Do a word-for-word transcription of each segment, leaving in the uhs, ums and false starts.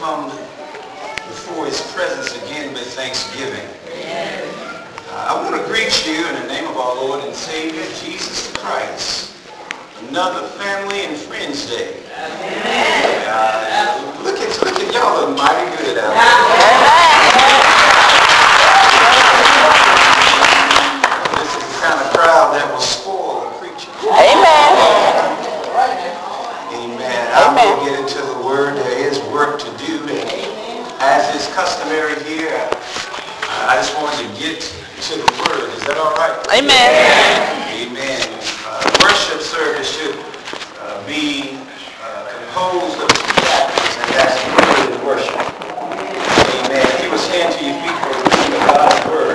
come before his presence again with thanksgiving. Uh, I want to greet you in the name of our Lord and Savior, Jesus Christ. Another Family and Friends Day. Uh, look at look at y'all look mighty good out there. This is the kind of crowd that will spoil a preacher. Amen. Amen. I will get into the word. There is work to do. And as is customary here, I just wanted to get to the word. Is that all right? Amen. Amen. Uh, worship service should uh, be uh, composed of two factors, and that's word and worship. Amen. If you would stand to your feet for the reading of God's word.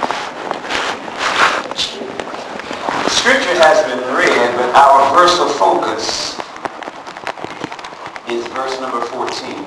The scripture has been read, but our verse of focus is verse number fourteen.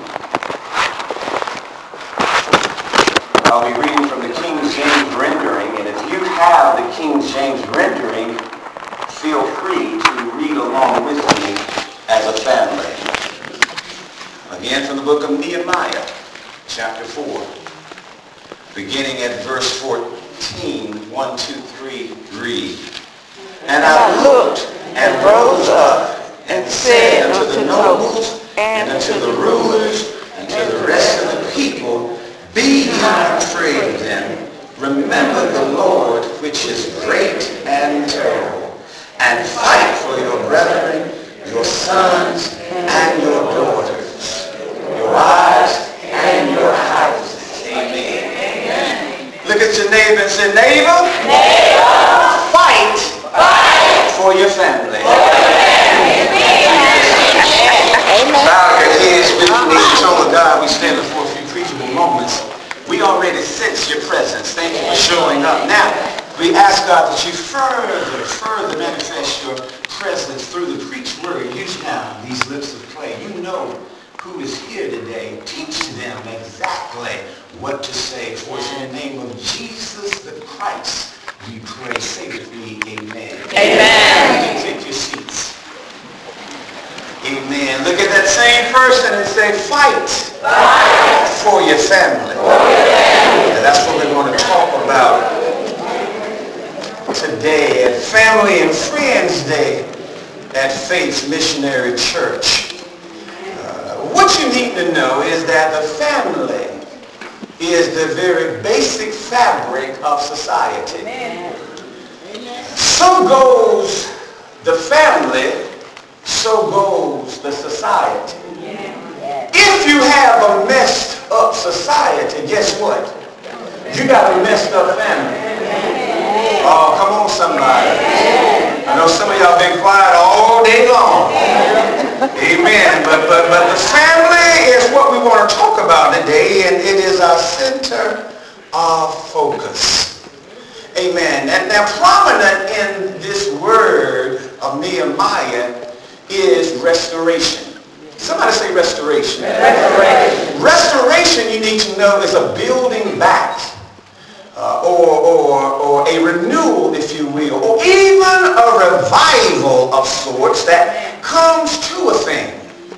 I'll be reading from the King James rendering, and if you have the King James rendering, feel free to read along with me as a family. Again from the book of Nehemiah, chapter four, beginning at verse fourteen, one, two, three, read. And I looked and rose up and said unto the nobles and unto the rulers and to the rest of the people, be not afraid of them. Remember the Lord, which is great and terrible, and fight for your brethren, your sons and your daughters, your wives and your houses. Amen. Amen. Look at your neighbor and say, neighbor, neighbor, fight, fight for your family. Bow your heads with me, throne of God. We stand before a few preachable moments. We already sense your presence. Thank you for showing up. Now, we ask God that you further, further manifest your presence through the preached word. Use now these lips of clay. You know who is here today. Teach them exactly what to say. For it's in the name of Jesus the Christ we pray. Say with me, amen. Amen. You take your seats. Amen. Look at that same person and say, fight, fight for your family. For your family. And that's what we're going to talk about today at Family and Friends Day at Faith Missionary Church. Uh, what you need to know is that the family is the very basic fabric of society. Amen. So goes the family, so goes the society. Yeah. If you have a messed up society, guess what? You got a messed up family. Yeah. Oh, come on somebody. Yeah. I know some of y'all been quiet all day long. Yeah. Amen. But, but, but the family is what we want to talk about today, and it is our center of focus. Amen. And now prominent in this word of Nehemiah is restoration. Somebody say restoration. Restoration. Restoration, you need to know, is a building back uh, or, or, or a renewal, if you will, or even a revival of sorts that comes to a thing.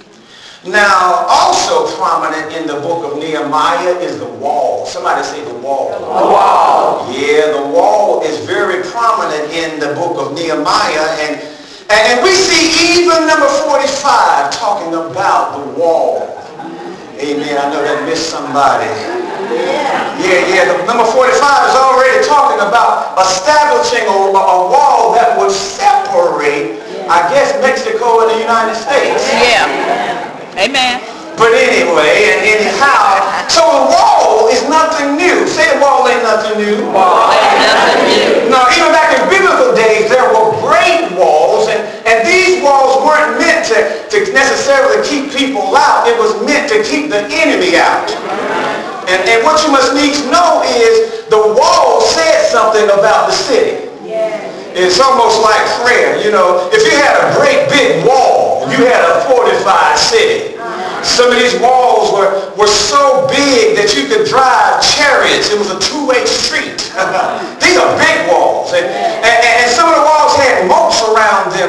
Now, also prominent in the book of Nehemiah is the wall. Somebody say the wall. The wall. Yeah, the wall is very prominent in the book of Nehemiah, and And we see even number forty-five talking about the wall. Amen. I know that missed somebody. Yeah, yeah. The number forty-five is already talking about establishing a, a wall that would separate, I guess, Mexico and the United States. Yeah. Amen. But anyway, and anyhow, so the wall is nothing new. Say the wall ain't nothing new. Wall ain't nothing new. Now, even back in biblical days, there were great walls, and, and these walls weren't meant to, to necessarily keep people out. It was meant to keep the enemy out. And, and what you must need to know is the wall said something about the city. It's almost like prayer. You know, if you had a great big wall, you had a fortified city. Some of these walls were, were so big that you could drive chariots. It was a two-way street. These are big walls. And, and, and some of the walls had moats around them.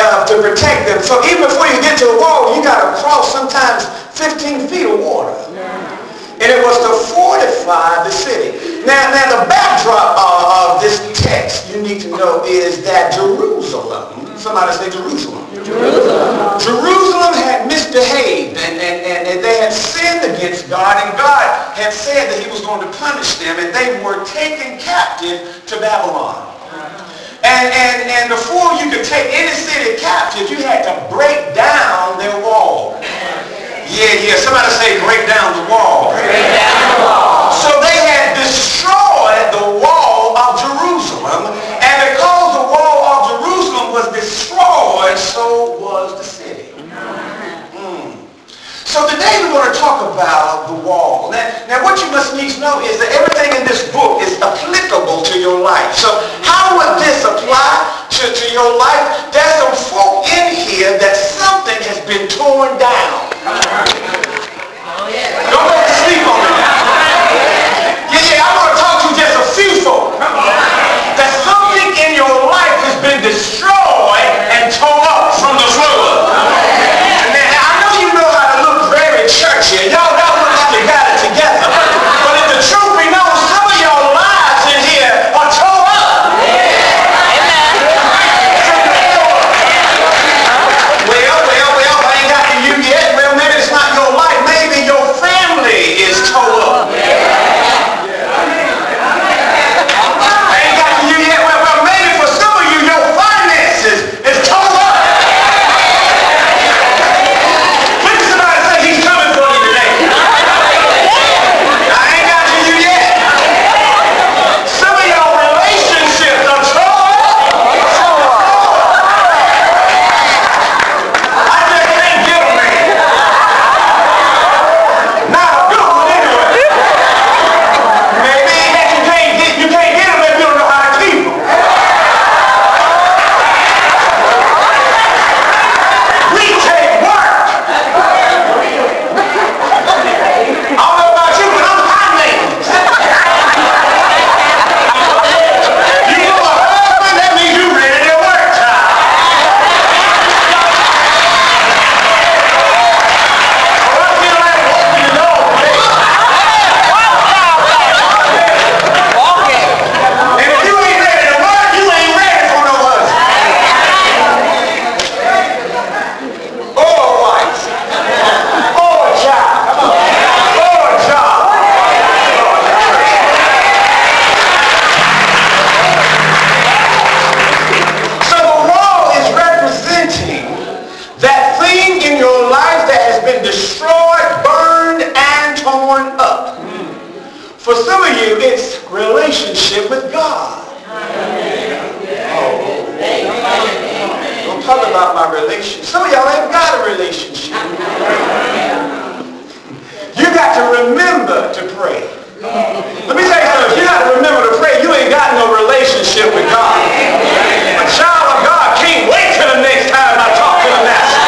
uh, to protect them. So even before you get to the wall, you got to cross sometimes fifteen feet of water. And it was to fortify the city. Now, now the backdrop uh, of this text you need to know is that Jerusalem, somebody say Jerusalem. Jerusalem. Jerusalem had misbehaved and, and, and, and they had sinned against God, and God had said that he was going to punish them, and they were taken captive to Babylon. And, and, and before you could take any city captive, you had to break down their wall. Yeah, yeah, somebody say break down the wall. Break down the wall. So they had destroyed the wall of Jerusalem, and because the wall of Jerusalem was destroyed, so was the city. Mm. So today we're going to talk about the wall. Now, now what you must needs know is that everything in this book is applicable to your life. So how would this apply to, to your life? There's some folk in here that something has been torn down. Don't go to sleep on it. Yeah, yeah, I'm going to talk to just a few folk. That something in your life has been destroyed and torn up from the floor. And then, I know you know how to look very churchy. Y'all don't look like you got it together. But if the truth be known, some of your lives in here are torn up. Well, well, well, I ain't got to you yet. Well, maybe it's not your life. Maybe your family is torn up. I ain't got to you yet. Well, well, maybe for some of you, your finances is torn up. Look at somebody say he's coming for you today. I ain't got to you yet. Some of your relationships are torn up. I just can't get them, man. Not a good one anyway. Maybe that you can't get, you can't get them if you don't know how to keep them. We take work. I don't know about you, but I'm hot ladies. You know a husband, that means you ready to work, child. Well, I feel like walking the dog, man. And if you ain't ready to work, you ain't ready for no husband. Or a wife. Or a child. Or a job. So the wall is representing that thing in your life that has been destroyed, burned, and torn up. For some of you, it's relationship with God. Don't talk about my relationship. Some of y'all ain't got a relationship. You got to remember to pray. Let me tell you something. If you got to remember to pray, you ain't got no relationship with God. A child of God can't wait till the next time I talk to the master.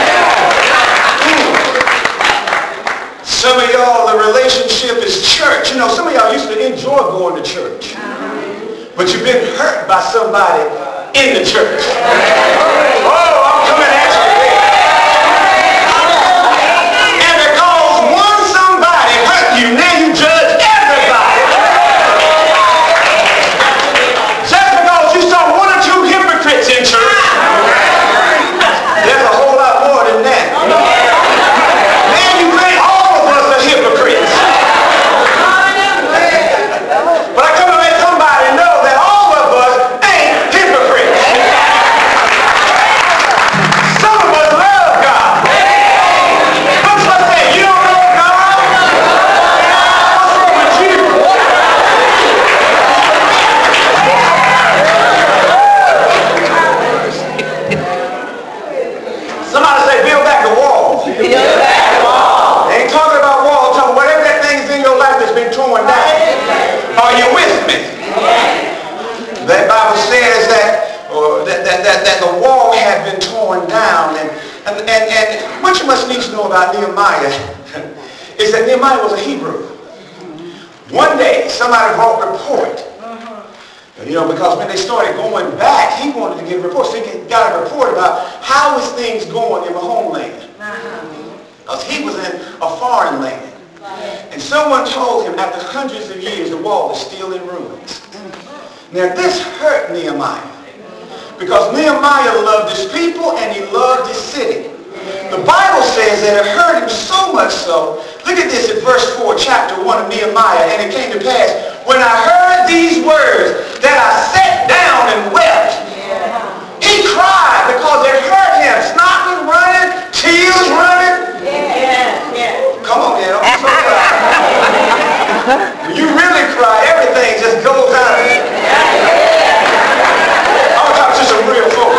Some of y'all, the relationship is church. You know, some of y'all used to enjoy going to church. But you've been hurt by somebody in the church. Oh, I'm coming at you today. And because one somebody hurt you, now you judge everybody. Just because you saw one or two hypocrites in church, there's a whole lot more than that. Now you think all of us are hypocrites. But I come to let somebody know that all of us ain't hypocrites. Some of us love God. But some say, you don't know God? What's wrong with you? Somebody say, build back the walls. Build back the wall. They ain't talking about walls, talking whatever that thing's in your life that's been torn down. Are you with me? That Bible says that, or that, that, that, that the wall had been torn down. And, and, and, and what you must need to know about Nehemiah is that Nehemiah was a Hebrew. One day, somebody brought a report You know, because when they started going back, he wanted to get a report. So he got a report about how is things going in the homeland. Because he was in a foreign land. And someone told him after hundreds of years the wall is still in ruins. Now this hurt Nehemiah. Because Nehemiah loved his people and he loved his city. The Bible says that it hurt him so much so. Look at this in verse four, chapter one of Nehemiah. And it came to pass, when I heard these words, that I sat down and wept. He cried because it hurt him. Snot was running, tears running. Come on, man, don't be so proud. When you really cry, everything just goes out of you. I'm talking to some real folks.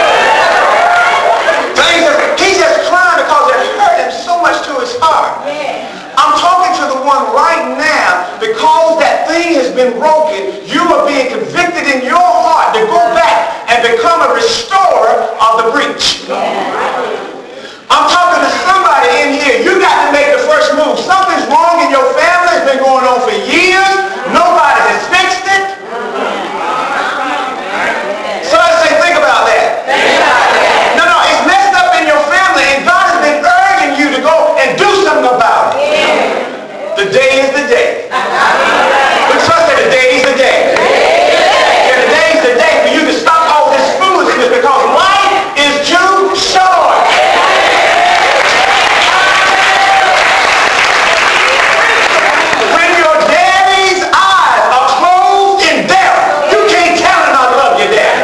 Things are, he's just crying because it hurt him so much to his heart. I'm talking to the one right now because that thing has been broken. You are being convicted in your heart to go back and become a restorer of the breach. I'm talking to somebody in here. You got to make the first move. Something's wrong in your family. It's been going on for years. Nobody has fixed it. So I say, think about that. No, no, it's messed up in your family, and God has been urging you to go and do something about it. The day is the day. We trust that the day is the day. Yeah, the day is the day for you to stop all this foolishness because life is too short. When your daddy's eyes are closed in death, you can't tell him I love your daddy.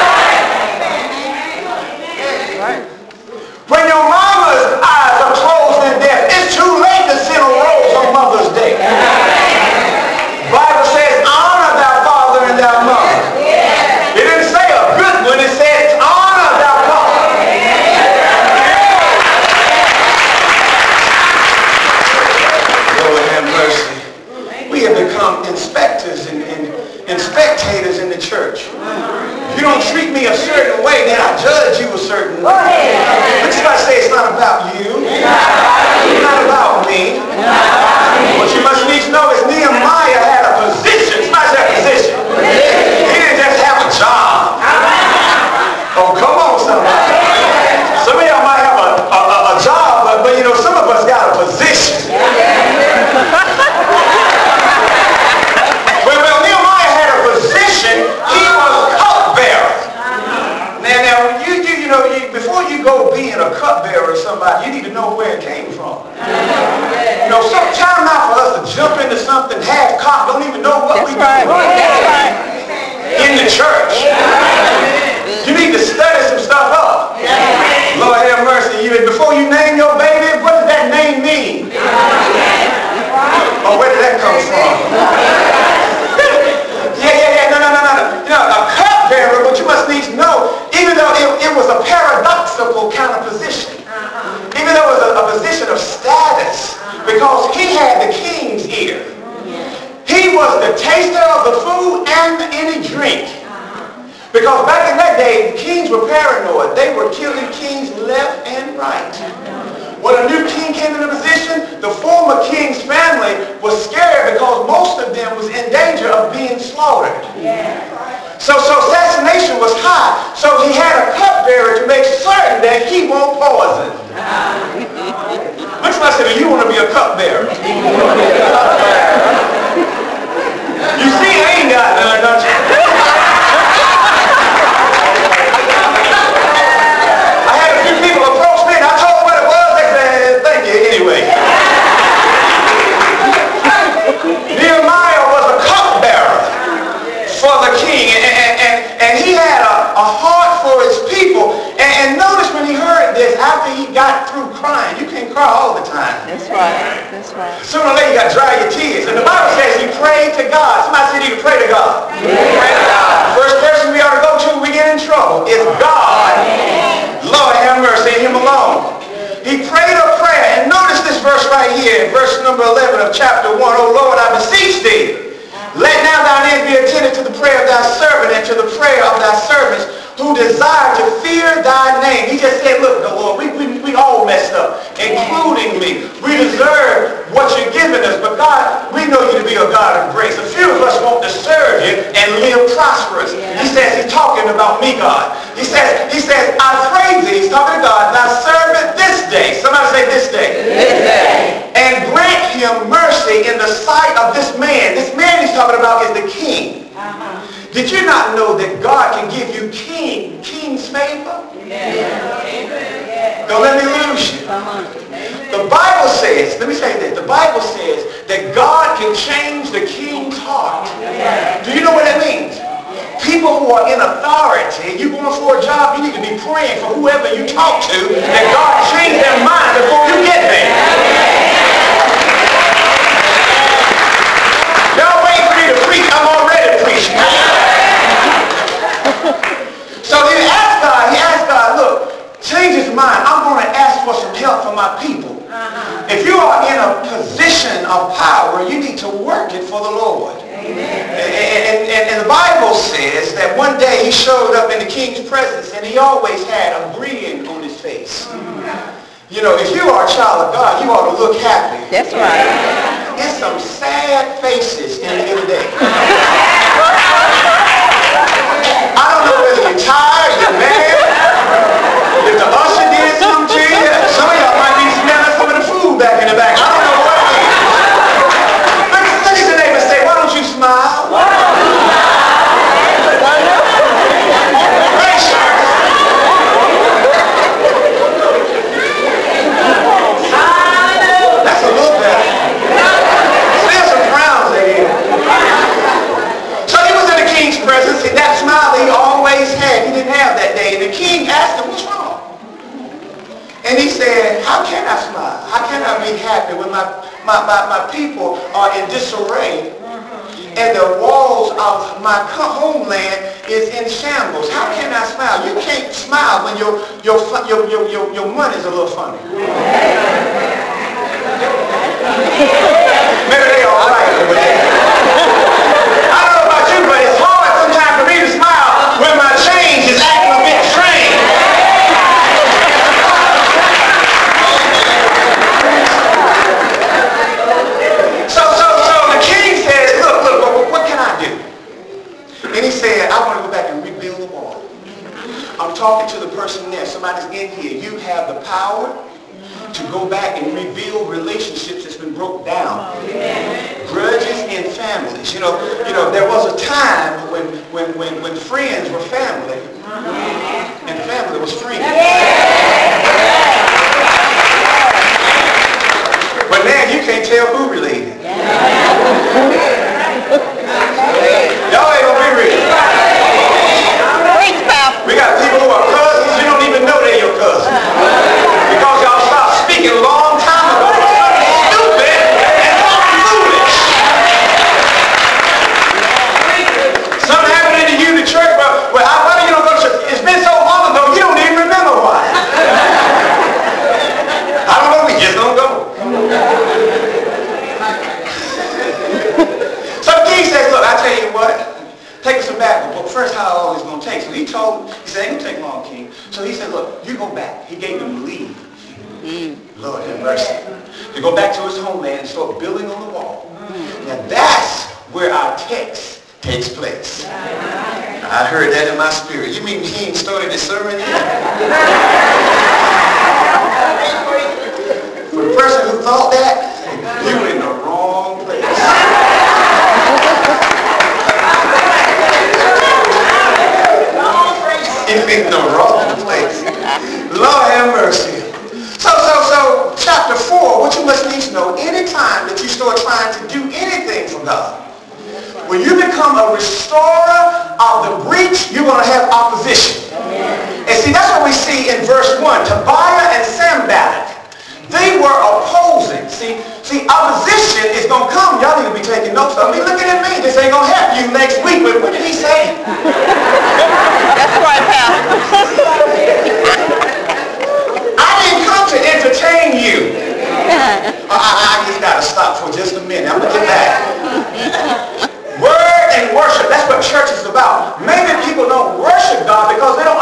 When your mama's eyes are closed in death, it's too late to send a rose on Mother's Day. The Bible says, honor thy father and thy mother. It didn't say a good one, it said, honor thy father. Lord have mercy. We have become inspectors and, and, and spectators in the church. If you don't treat me a certain way, then I judge you a certain way. But somebody say it's not about you. It's not about me. What you must need to know is Nehemiah had a position. Somebody say a position. He didn't just have a job. Oh, come on, somebody. Some of y'all might have a, a, a, a job, but, but you know, some of us got a position. Well, well, Nehemiah had a position. He was cupbearer. Now, now, you, you, you know, you, before you go being a cupbearer of somebody, you need to know where it came from. You know, some time now for us to jump into something half-cocked, don't even know what we're doing in the church. You need to study some stuff up. Lord have mercy. You, before you name your baby, what does that name mean? Oh, where did that come from? Yeah, yeah, yeah, no, no, no, no. You know, a cupbearer, but you must need to know, even though it, it was a paradoxical kind of position, even though it was a, a position of status, because he had the king's ear. He was the taster of the food and any drink. Because back in that day, kings were paranoid. They were killing kings left and right. When a new king came into position, the former king's family was scared because most of them was in danger of being slaughtered. So, so assassination was high. So he had a cupbearer to make certain that he won't poison. Which one said, do you want to be a cupbearer? You see, I ain't got none, don't you? I had a few people approach me and I told them what it was. They said, thank you anyway. Nehemiah was a cupbearer for the king, and, and, and, and he had a, a heart for his people. And, and notice when he heard this, after he got through crying, you can't cry all the time. That's right. That's right. Sooner or later you got to dry your tears. And the Bible says he prayed to God. Somebody said he could pray to God. Yeah. Pray to God. First person we ought to go to when we get in trouble is God. Yeah. Lord have mercy, him alone. He prayed a prayer. And notice this verse right here, verse number eleven of chapter one. Oh Lord, I beseech thee, let now thine ear be attentive to the prayer of thy servant and to the prayer of thy servants who desire to fear thy name. He just said, look, the Lord, we, we, we all messed up, including me. We deserve what you're giving us, but God, we know you to be a God of grace. A few of us want to serve you and live prosperous. He says, he's talking about me, God. He says, he says, I praise thee. He's talking to God. Thy servant this day. Somebody say this day. This day. And grant him mercy in the sight of this man. This man he's talking about is the king. Uh-huh. Did you not know that God can give you king, king's favor? Yeah. Don't let me lose you. Uh-huh. The Bible says, let me say this, the Bible says that God can change the king's heart. Yeah. Do you know what that means? People who are in authority, you going for a job, you need to be praying for whoever you talk to that God change their mind before you get there. Y'all wait for me to preach, I'm already preaching. So he asked God, he asked God, look, change his mind. I'm going to ask for some help from my people. Uh-huh. If you are in a position of power, you need to work it for the Lord. Amen. And, and, and, and the Bible says that one day he showed up in the king's presence and he always had a grin on his face. Uh-huh. You know, if you are a child of God, you ought to look happy. That's right. There's some sad faces in here today. I don't know whether you're tired, you're mad, if the usher did something to you. Some of y'all might be smelling some of the food back in the back. I don't know what it is. Look, look at your neighbor and say, why don't you smile? That's a little better. Still some frowns there. So he was in the king's presence, and that smile that he always had, he didn't have that day. And the king asked him, what's wrong? And he said, how can I smile? How can I be happy when my, my, my, my people are in disarray and the walls of my homeland is in shambles? How can I smile? You can't smile when your, your, your, your, your, your money's a little funny. Maybe they all right over there. I don't know about you, but it's hard sometimes for me to smile when my change is acting a bit strange. So, so, so the king says, look, look, what, what can I do? And he said, I want to go back and rebuild the wall. I'm talking to the person there. Somebody's in here. You have the power to go back and rebuild relationships that's been broke down. Grudges in families. You know, you know, there was a time when when when, when friends were family and family was friends. But now you can't tell who related. Y'all ain't gonna be real. We got people who are cousins, you don't even know they're your cousins. Because y'all stopped speaking a long time ago for something stupid and something foolish. Something happened to you in the church, but well, why do you don't go to church? It's been so long ago, you don't even remember why. I don't know, we just don't go. So the king says, look, I tell you what, take us back, but first how long it's going to take. So he told him, he said, it ain't going to take long, king. So he said, look, you go back. He gave him leave. Mm. Lord have mercy. To go back to his homeland and start building on the wall. Mm. Now that's where our text takes place. I heard that in my spirit. You mean he ain't started his sermon yet? For the person who thought that, you in the wrong place. You're in the wrong place. Lord have mercy. So, so, so, chapter four, what you must need to know, anytime that you start trying to do anything for God, when you become a restorer of the breach, you're going to have opposition. And see, that's what we see in verse one. Tobiah and Sanballat, they were opposing. See, see, opposition is going to come. Y'all need to be taking notes of me. Looking at me. This ain't going to help you next week. But what did he say? That's right, Pastor. I didn't come to entertain you. I, I, I just got to stop for just a minute. I'm going to get back. Word and worship. That's what church is about. Maybe people don't worship God because they don't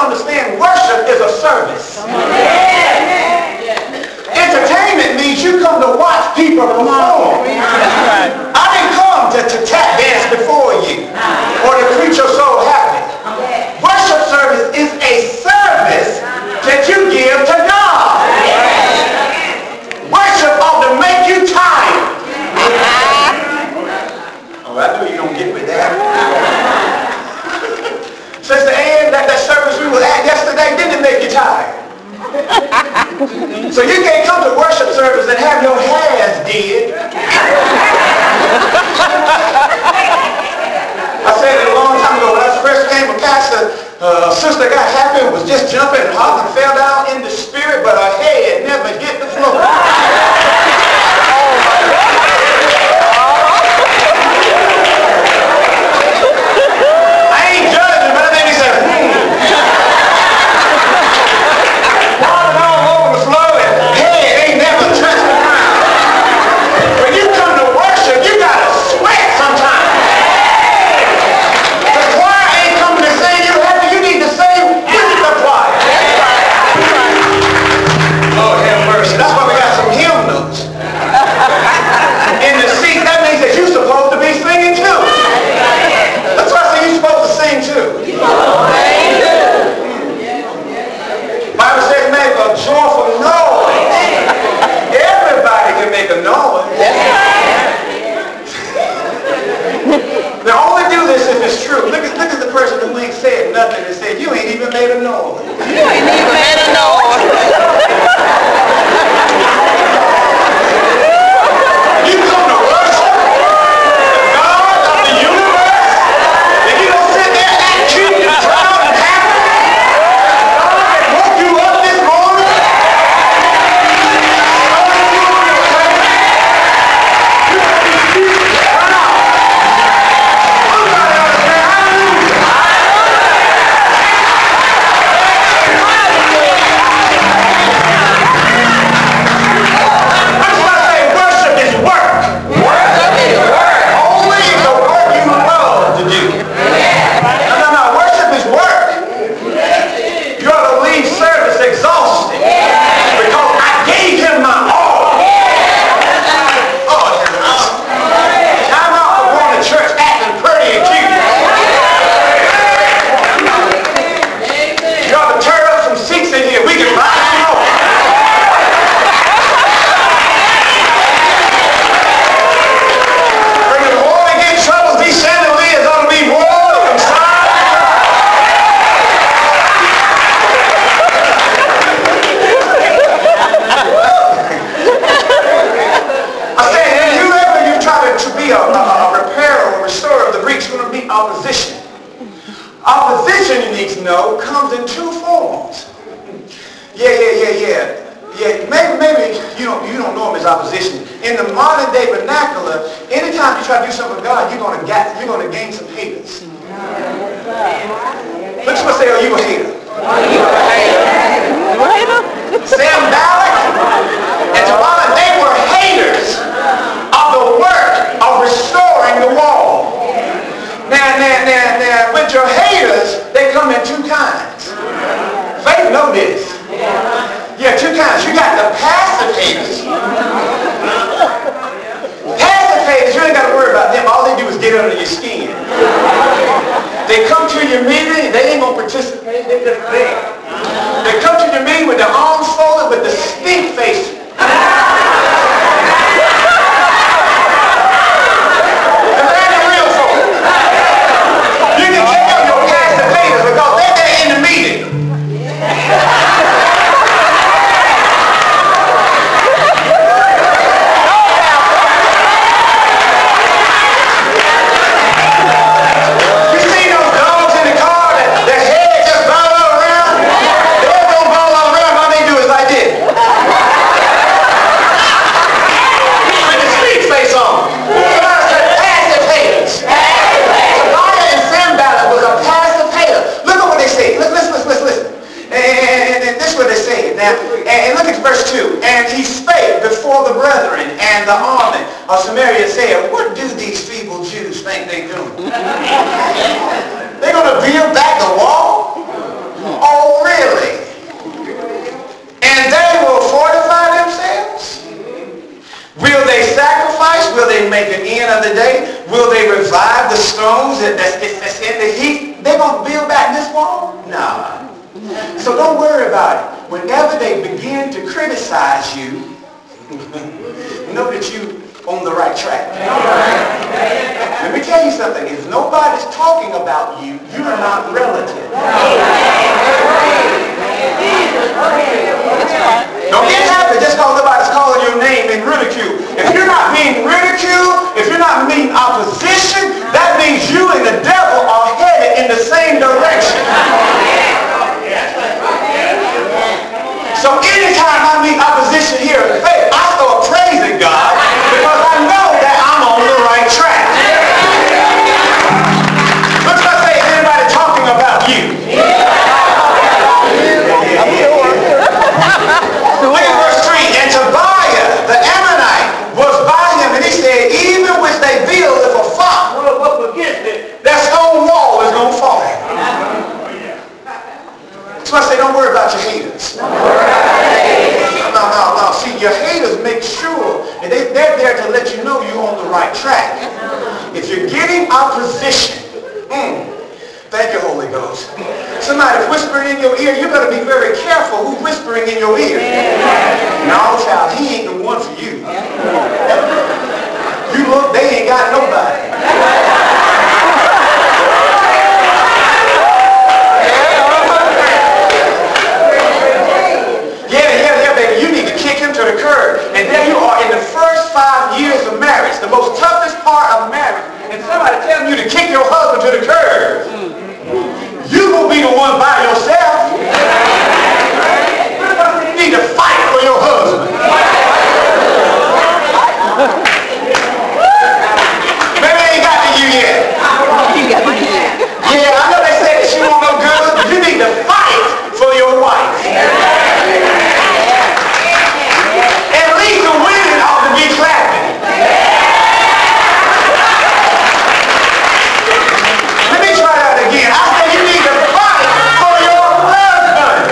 that you give to God. Worship ought to make you tired. Oh, I knew you don't get with that. Sister Ann, that, that service we were at yesterday, didn't it make you tired? So you can't come to worship service and have your hands dead. I said it a long time ago when I first came a pastor, uh, a sister got happy and was just jumping and hollering, fell down in the spirit, but her head never hit the floor. I ain't judging, but it made me say, hmm. Falling all over the floor and head ain't never touched the ground. When you come to worship, you gotta sweat sometimes. The choir ain't coming to sing you happy. You need to sing with the choir. Lord have mercy. That's why we got some hymnals in the seat. That means that you're supposed to be singing too. That's why I say you're supposed to sing too. Bible says make a joyful noise. Everybody can make a noise. Now only do this if it's true. Look at, look at the person who ain't said nothing and said, you ain't even made a noise. You ain't even made a noise. You come to worship the God of the universe, and you don't sit there and cute and proud and happy. God that woke you up this morning. Started you on your way. You got to be cute and proud. Somebody ought to say hallelujah. That's why I say worship is work. Worship is work. Only the work you love to do. No, no, no. Worship is work. You ought to leave service exhausted. Because I gave him my all. Oh, I'm out for going to church acting pretty and cute. You ought to turn up some seats in here. We can buy some more. Bring the war and get troubles. These chandeliers ought to be warm inside. I said, if you ever you try to, to be a, a, a repairer or restorer of the breach, you're going to meet opposition. Opposition, you need to know, comes in two forms. Yeah, yeah, yeah, yeah. Yeah, maybe, maybe you don't, you don't know them as opposition. In the modern day vernacular, anytime you try to do something with God, you're going to get, you're going to gain some haters. Look at say, oh, you a hater. You a hater? Sam Balak and Tobiah, they were haters of the work of restoring the wall. Now, now, now, now, with your haters, they come in two kinds. Faith know this. Yeah, two kinds. You got the passive haters. Passive haters, you ain't got to worry about them. All they do is get under your skin. They come to your meeting, they ain't going to participate. They're just there. They come to your meeting with their arms folded with the stink face. You can take up your passive haters because they're there in the meeting. You see those dogs in the car that their head just bow all around? They don't bow all around. All they do is like this. With the street face on. Somebody said passive haters. Tobiah and Sanballat was a passive hater. Look at what they say. Listen, listen, listen, listen. And, and this is what they say. Now, and, and look at verse two. And he spake before the brethren and the army of Samaria, saying, what do these feeble Jews think they do? They're going to build back the wall? Oh, really? And they will fortify themselves? Will they sacrifice? Will they make an end of the day? Will they revive the stones that, that's, that's in the heat? They're going to build back this wall? No. So don't worry about it. whenever they begin to criticize you, know that you on the right track. Let me tell you something. If nobody's talking about you, you are not relative. Don't get happy just because nobody's calling your name in ridicule. If you're not being ridiculed, if you're not meeting opposition, that means you and the devil are headed in the same direction. So anytime I meet opposition here in faith, I start praising God because I know that I'm on the right track. Let's not say, is anybody talking about you? Look at verse three. And Tobiah, the Ammonite, was by him, and he said, even which they build, if a fox will up against it, that stone wall is going to fall. So I say, don't worry about your haters. No, no, no. See, your haters make sure, and they, they're there to let you know you're on the right track. If you're getting opposition, mm, thank you, Holy Ghost. Somebody whispering in your ear, you better be very careful who's whispering in your ear. No, child, he ain't the one for you. You look, they ain't got nobody. To the curb, and there you are in the first five years of marriage, the most toughest part of marriage, and somebody telling you to kick your husband to the curb. You will be the one by yourself. You need to fight for your husband. Maybe they ain't got to you yet. Yeah, I know they said that she won't no good, but you need to fight for your wife. The women ought to be clapping. Let me try that again. I said you need to fight for your husband.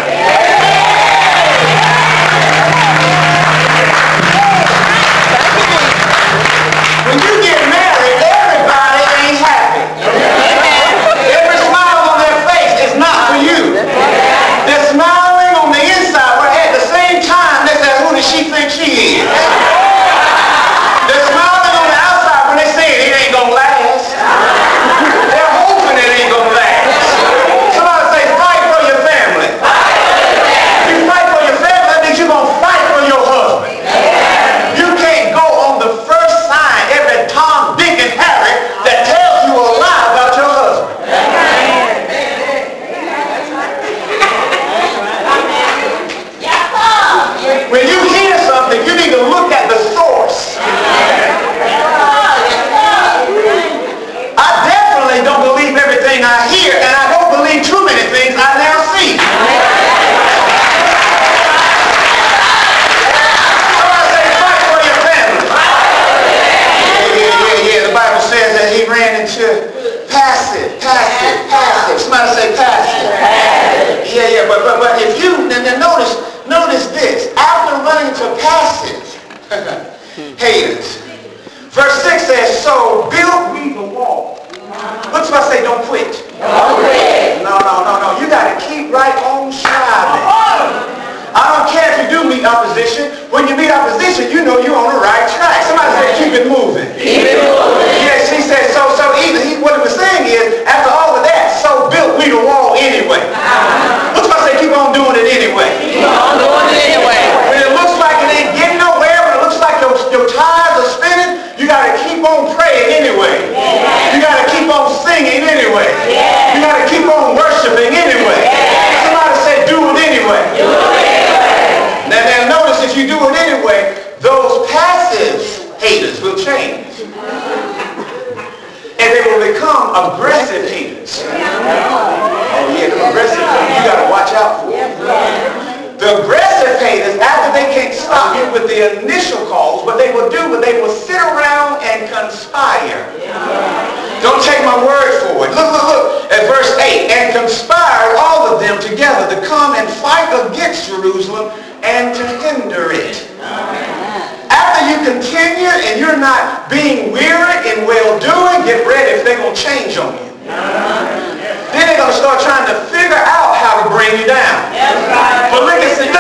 When you get married, everybody ain't happy. Every smile on their face is not for you. They're smiling on the inside, but at the same time, they say, who does she think she is? They're smiling on the outside when they say it, it ain't gonna last. They're hoping it ain't gonna last. Somebody say, fight for your family. You fight for your family, that means you're gonna fight for your husband. You can't go on the first sign, every Tom, Dick, and Harry that tells you a lie about your husband. When you hear something, you need to look at the source. I definitely don't believe everything I hear, and I don't believe too many things I now see. Somebody say, fight for your family. Yeah, yeah, yeah, yeah. The Bible says that he ran into passive, passive, passive. Somebody say passive. Yeah, yeah, but but but if you then, then notice. Notice this. After running to passive haters, verse six says, so build we the wall. What's what I say? Don't quit. Don't quit. No, no, no, no. You got to keep right on striving. I don't care if you do meet opposition. When you meet opposition, you know you're on the right track. Somebody say, keep it moving. Keep it moving. Yes, he said, so, so either, he, what he was saying is, after all of that, so built we the wall anyway. What's what I say? Keep on doing it anyway. Keep on doing it anyway. When it looks like it ain't getting nowhere, when it looks like your, your tires are spinning, you got to keep on praying anyway. Yeah. You got to keep on singing anyway. Yeah. You got to keep on worshiping anyway. Yeah. Somebody say, do it anyway. Do it anyway. Now, now notice if you do it anyway, those passive haters will change. And they will become aggressive haters. Oh yeah, the aggressive haters, you got to watch out for. The aggressive haters, after they can't stop you with the initial calls, what they will do, but they will sit around and conspire. Don't take my word for it. Look, look, look at verse eight. And conspired all of them together to come and fight against Jerusalem and to hinder it. After you continue and you're not being weary in well-doing, get ready if they're going to change on you. Then they're going to start trying to figure out how to bring you down. But look at,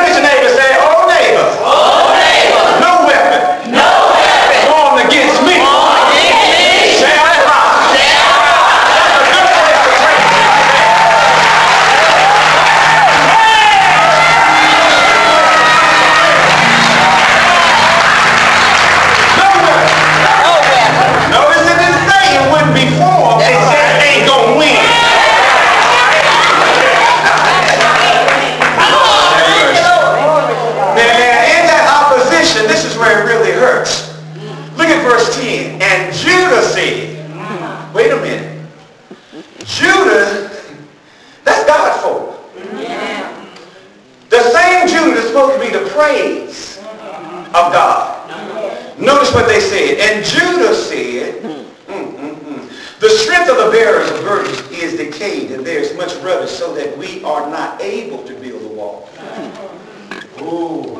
of God. Notice what they said. And Judah said, mm, mm, mm, the strength of the bearers of burdens is decayed, and there is much rubbish, so that we are not able to build a wall. Ooh.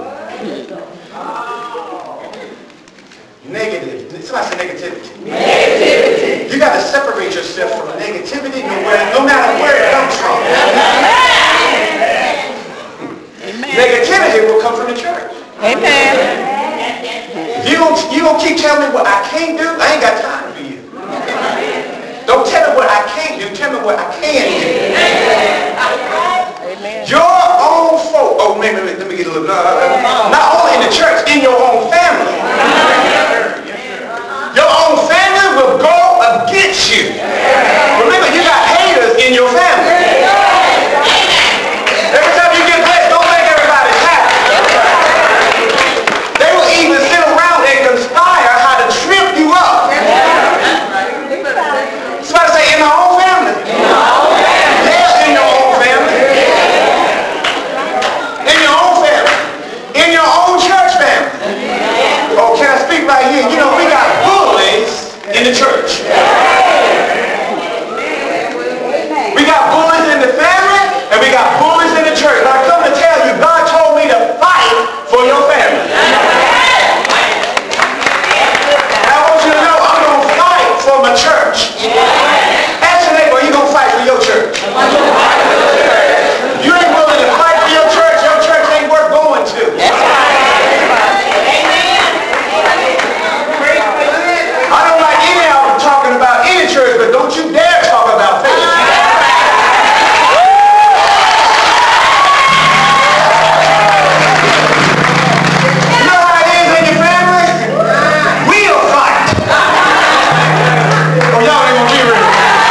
Negative. Somebody say negativity. Negativity. You got to separate yourself from negativity no, where, no matter where it comes from. Amen. Negativity will come from the church. Amen. If you don't, you don't keep telling me what I can't do, I ain't got time for you. Don't tell me what I can't do. Tell me what I can do. Amen. Your own folk. Oh, maybe let me get a little. Uh, not only in the church, in your own family. Your own family will go against you. Remember, you got haters in your family. Every time you get blessed, don't think everybody's happy. They will even sit around and conspire how to trip you up. Somebody say, in my own family. Yes, in your own family. In your own family. In your own church family. Oh, can I speak right here? You know, we got bullies in the church. We got bullies in the family, and we got bullies in the church. And I come to tell you, God told me to fight for your family. And I want you to know, I'm going to fight for my church. Ask your neighbor, are you going to fight for your church? You ain't willing to fight for your church, your church ain't worth going to. I don't like any of them talking about any church, but don't you dare talk about faith. You know how it is in your family? We'll fight. Oh, y'all ain't gonna be ready.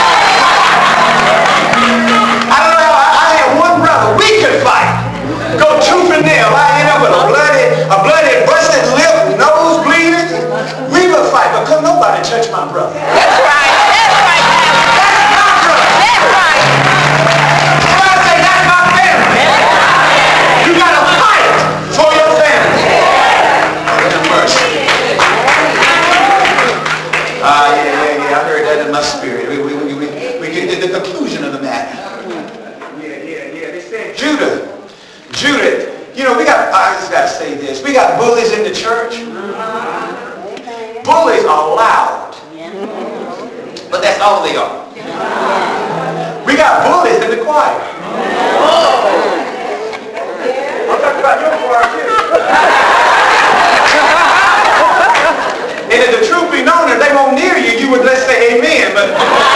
I don't know. I, I had one brother. We could fight. Go tooth and nail. I end up with a bloody, a bloody, busted lip, nose bleeding. We will fight, but couldn't nobody touch my brother. That's right. That's right. That's my brother. That's right. Somebody say, that's my family. You got to fight for your family. Have mercy. Ah, yeah, yeah, yeah. I heard that in my spirit. We, we, we, we, we get to the conclusion of the matter. Yeah, yeah, yeah. They said Judah. Judah. You know, we got, I just got to say this. We got bullies in the church. Bullies are loud. But that's all they are. We got bullies in the choir. I'm talking about your choir too. And if the truth be known, if they won't near you, you would let's say amen. But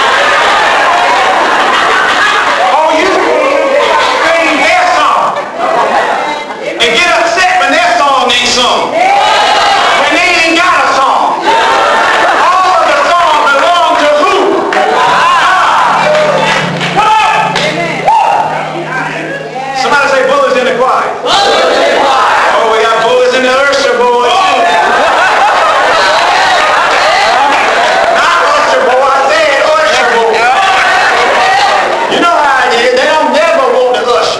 all you do is sing their song and get upset when their song ain't sung. When they ain't got a song. All of the songs belong to who? God. Come on! Somebody say bullies in the choir. Oh, we got bullies in the usher boys. Not usher boy, I said usher boy. You know how it is. They don't never want to usher.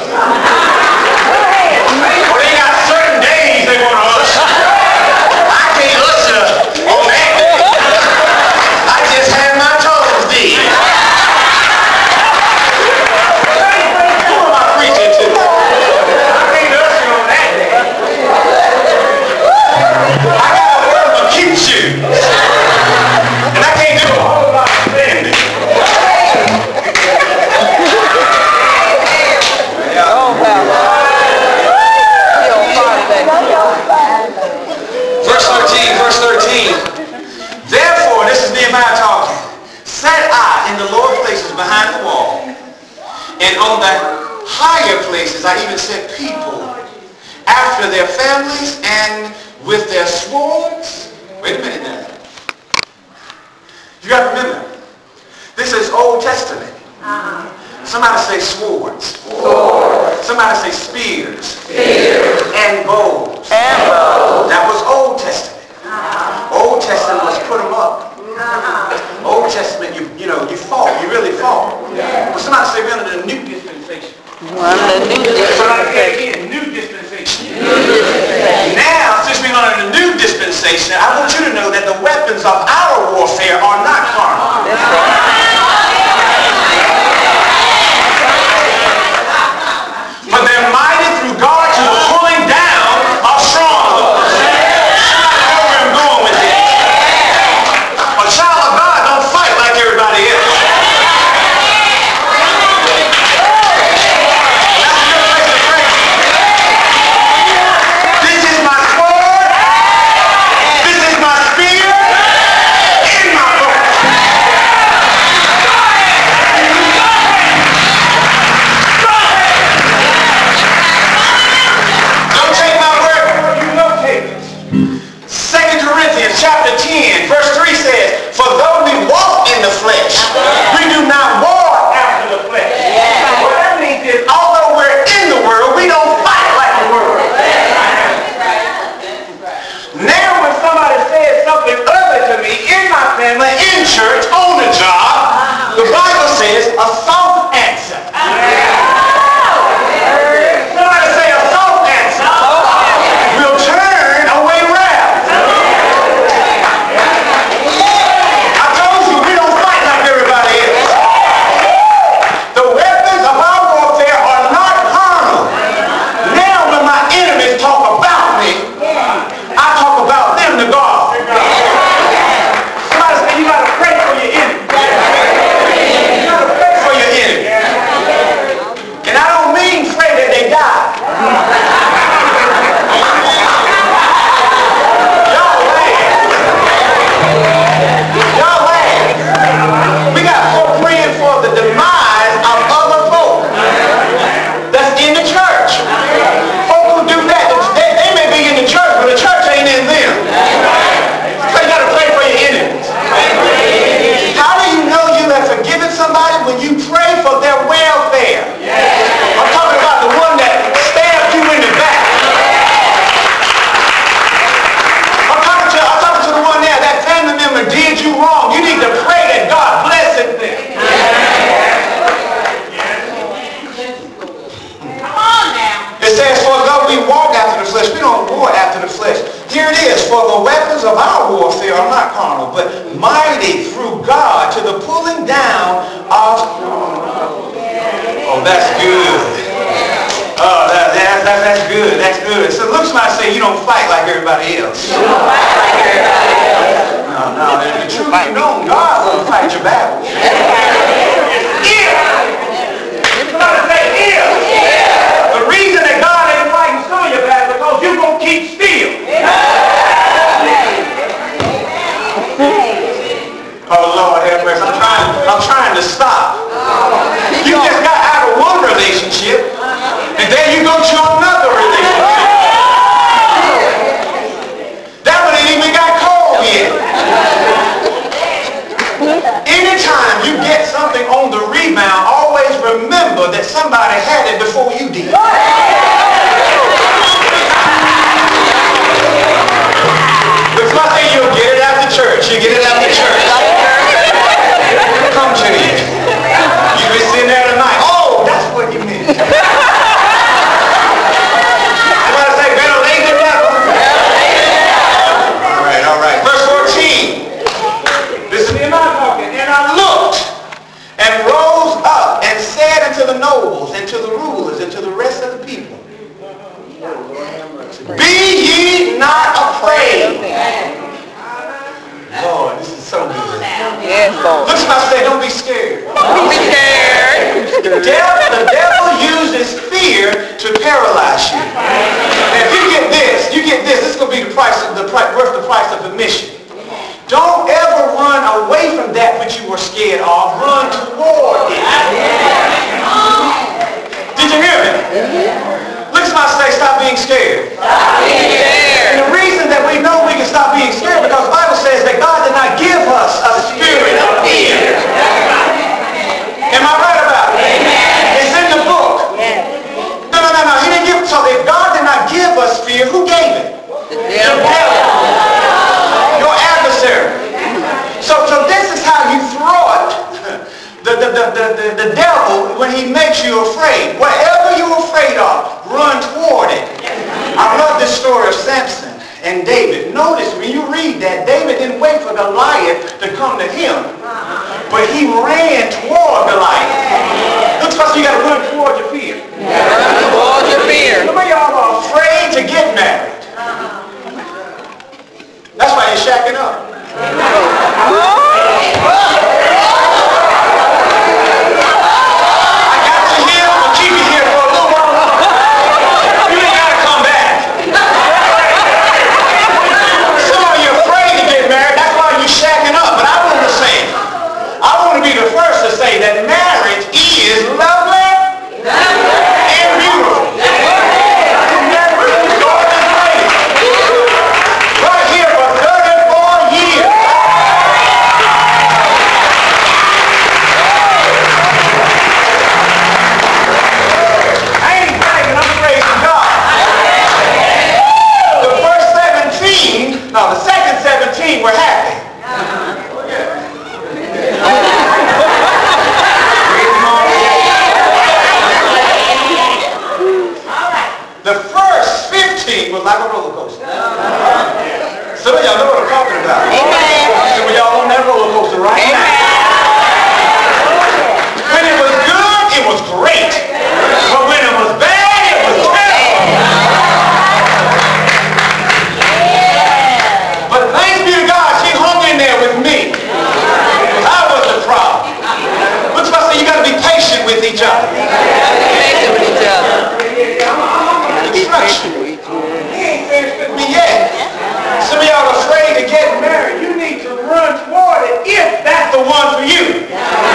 Well, they got certain days they want to usher. I can't usher on that day. I just had my toes did. Who am I preaching to? I can't usher on that day. I got to wear my cute shoes. And I can't do a whole lot of spending. Verse thirteen, verse thirteen. Therefore, this is Nehemiah talking. Sat I in the lower places behind the wall, and on the higher places I even set people after their families and with their swords. Wait a minute now. You got to remember, this is Old Testament. Somebody say swords. Swords. Somebody say spears. Spears. And bows. And bows. That was Old Testament. Old Testament was put them up. Old Testament, you you know, you fought. You really fought. Well, somebody say we're under the new dispensation. We're under the new Somebody say dispensation. again, new dispensation. Now, since we're under the dispensation, I want you to know that the weapons of our warfare are not carnal. But they're mighty through God to the pulling down of strongholds. Somebody know where I'm going with this. A child of God don't fight like everybody else. That's a good place to pray. This is my sword. This is my spear. In my book. Don't take my word for it, you locate it. Second Corinthians chapter ten, verse three says, for though we walk in the flesh, we do not war after the flesh. What that means is, although we're in the world, we don't fight like the world. Now when somebody says something other to me, in my family, in church, on the job, the Bible says a soft answer. Somebody say a soft answer will turn away wrath. I told you we don't fight like everybody else. The weapons of our warfare are not carnal. Now when my enemies talk about me, I talk about them to God. Somebody say you got to pray for your enemy. You got to pray for your enemy. And I don't mean pray that they die. Y'all laugh. Y'all laugh. We got folk praying for the demise of other folk that's in the church. Folk who do that, they, they may be in the church, but the church ain't in them. So you got to pray for your enemies. How do you know you have forgiven somebody? When you pray for their welfare. I'm talking about the one that stabbed you in the back. I'm talking to, I'm talking to the one there, that family member did you wrong. You need to pray that God blesses them. Come on now. It says, for though we walk after the flesh, we don't war after the flesh. Here it is, for the weapons of our warfare are not carnal, but mighty through God to the pulling down of... Oh, that's good. Oh, that, that, that, that's good. That's good. So looks like say you don't fight like everybody else. No, no. The truth be known, God will fight your battles. If. Somebody say if. The reason that God ain't fighting some of your battles because you're going to keep still. Oh, Lord have mercy. I'm trying, I'm trying to stop. You just got out of one relationship, and then you go to another relationship. That one ain't even got cold yet. Anytime you get something on the rebound, always remember that somebody had it before you did. Before I say you'll get it after church, you get it after church. Come to you. You've been sitting there tonight. Oh, that's what you meant. Somebody say better late than never. All right, all right. Verse fourteen. This is me and I talking. And I looked and rose up and said unto the nobles and to the rulers and to the rest of the people, be ye not afraid. Lord, this is so good. Yes, Lord. Look at my say, don't be scared. Don't be scared. The devil, the devil uses fear to paralyze you. And if you get this, you get this, this is going to be the price of the price, worth the price of admission. Don't ever run away from that which you were scared of. Run toward it. Did you hear me? Look at my say, stop being scared. Stop being scared. And the reason that we know we can stop being scared because the Bible says that God did not give us a spirit of fear. Am I right about it? Amen. It's in the book. No, no, no, no. He didn't give it. So if God did not give us fear, who gave it? The devil. Your adversary. So, so this is how you thwart the, the, the, the, the, the devil when he makes you afraid. Whatever you're afraid of, run toward it. I love this story of Samson and David. Notice when you read that, David didn't wait for Goliath to come to him, but he ran toward Goliath. Looks like you got to run toward your fear. Toward your fear. Some of y'all are afraid to get married. That's why you're shacking up. That marriage is lovely and beautiful. Right here for thirty-four years. I ain't bragging, I'm praising God. The first seventeen, no, the second seventeen were happy. Was like a roller coaster. Some of y'all know what I'm talking about. Amen. Some of y'all on that roller coaster right Amen. now. When it was good, it was great. But when it was bad, it was terrible. But thanks be to God, she hung in there with me. I was the problem. What's supposed to say? You got to be patient with each other. Patient with each other. Instruction. With me yet. Some of y'all are afraid to get married. You need to run toward it if that's the one for you.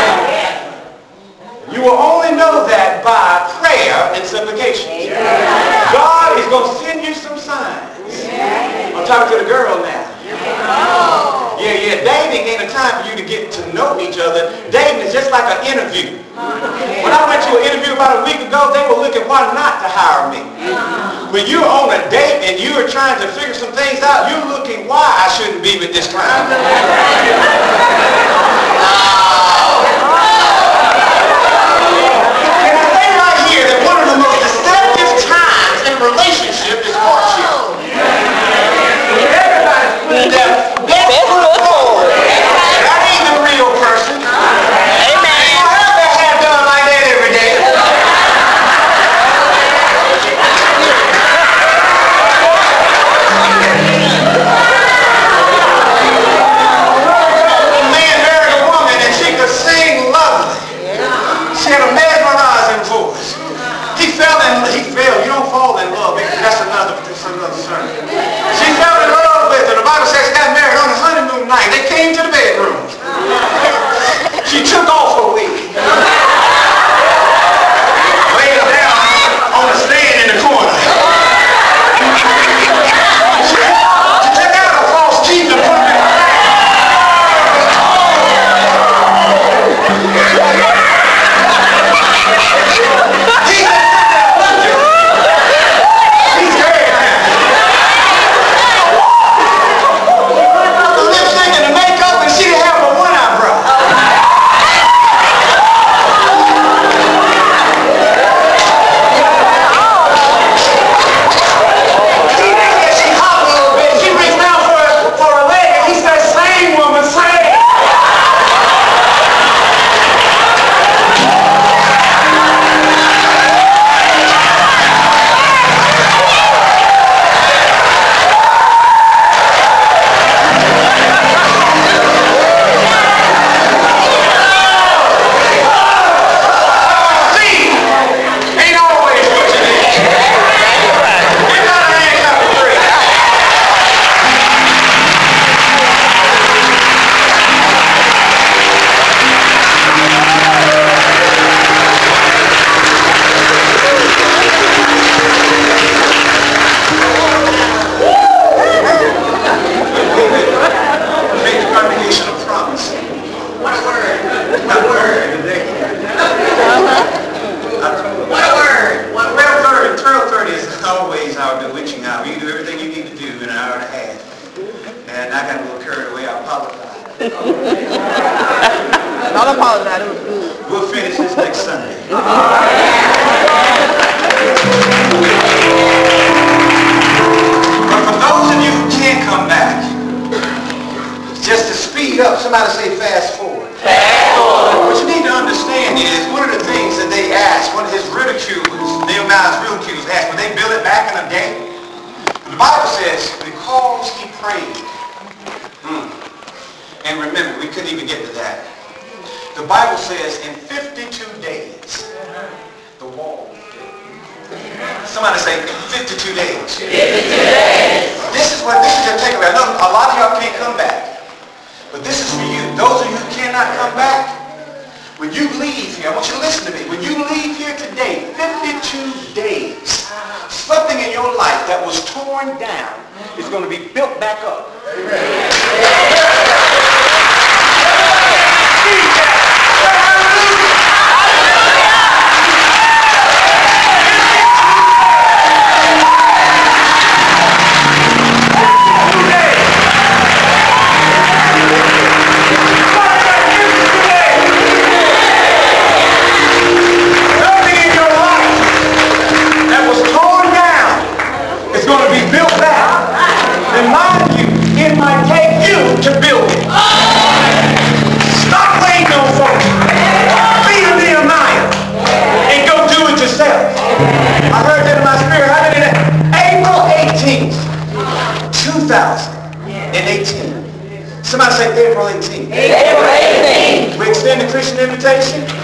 You will only know that by prayer and supplication. God is going to send you some signs. I'm talking to the girl now. Yeah, yeah, dating ain't a time for you to get to know each other. Dating is just like an interview. When I went to an interview about a week ago, they were looking why not to hire me. When you're on a date and you're trying to figure some things out, you're looking why I shouldn't be with this kind. And I say right here that one of the most deceptive times in a relationship is courtship. Everybody's putting their best foot forward. That ain't the real person. Amen. You don't have that hair done like that every day. A man married a woman and she could sing lovely. She had a mesmerizing voice. He fell in he fell. You don't fall in love. That's another, that's another sermon. She fell in love with her. The Bible says she got married on his honeymoon night. They came to the bedroom. She took off her wig. Laid her down on the stand in the corner. She, she took out her false teeth and put them in her mouth. He He's dead now. The lipstick and the makeup, and she didn't have but one eyebrow. He thinks she hot a little bit. She reached down for her, for her leg, and he said, "Sing, woman, sing." See, ain't always what you need. Give God a hand clap of praise. Make the congregation a promise. What a word. What a word. What a word. What a word. twelve thirty is always our bewitching hour. You do everything you need to do in an hour and a half. And I got a little carried away. I apologize. Don't apologize. It was good. We'll finish this next Sunday. But for those of you who up. Somebody say fast forward. Fast forward. What you need to understand is one of the things that they asked, one of his ridiculers, Nehemiah's ridiculers asked, would they build it back in a day? The Bible says, because he prayed. Hmm. And remember, we couldn't even get to that. The Bible says in fifty-two days, the wall was built. Somebody say fifty-two days. fifty-two days. This is what, this is your takeaway. I know a lot of y'all can't come back. But this is for you. Those of you who cannot come back, when you leave here, I want you to listen to me. When you leave here today, fifty-two days, something in your life that was torn down is going to be built back up. To build it. Stop waiting on folks. Be a Nehemiah and go do it yourself. I heard that in my spirit. I did it April eighteenth, two thousand eighteen. Somebody say April eighteenth. April eighteenth. We extend the Christian invitation.